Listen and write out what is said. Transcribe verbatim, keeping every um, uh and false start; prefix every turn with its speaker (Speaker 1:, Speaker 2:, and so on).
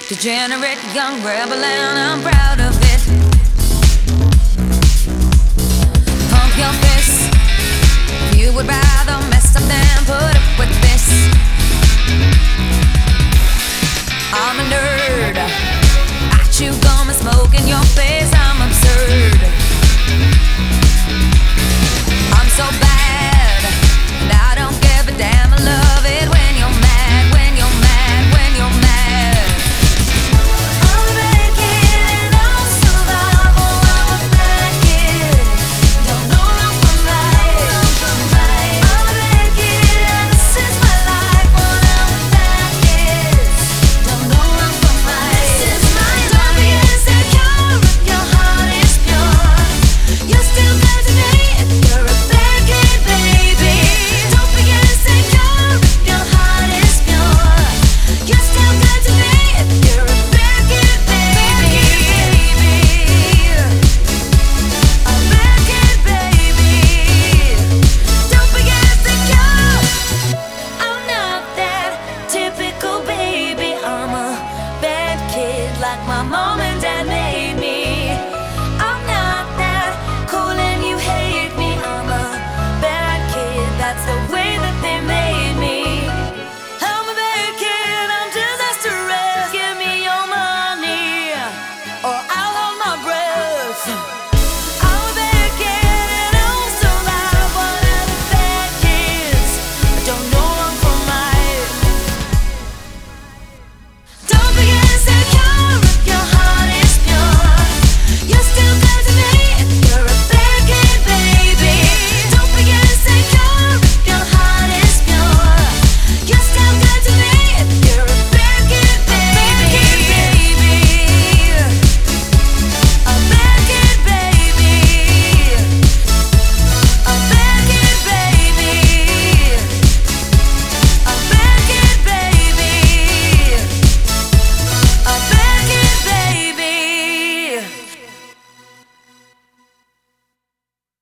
Speaker 1: Degenerate young rebel and I'm proud of it. Pump your fists. You would rather mess up than put up with this. I'm a nerd. I chew gum and smoke in your face. I'm absurd. I'm so bad, and I don't give a damn. I love it when you're mad, when you're mad, when you're mad. I'm a bad kid and I'll survive. Oh, I'm a bad kid. Don't know run from right. I'm a bad kid and this is my life. Oh, I'm a bad kid. Don't know run from right. This is my life. Don't be insecure if your heart is pure. You're still good to me if you're a bad kid, baby. Don't be insecure if your heart is pure. You're still good to me if you're a bad kid, baby. A bad kid, baby. Don't be insecure. I'm not that typical baby. I'm a bad kid like my mom.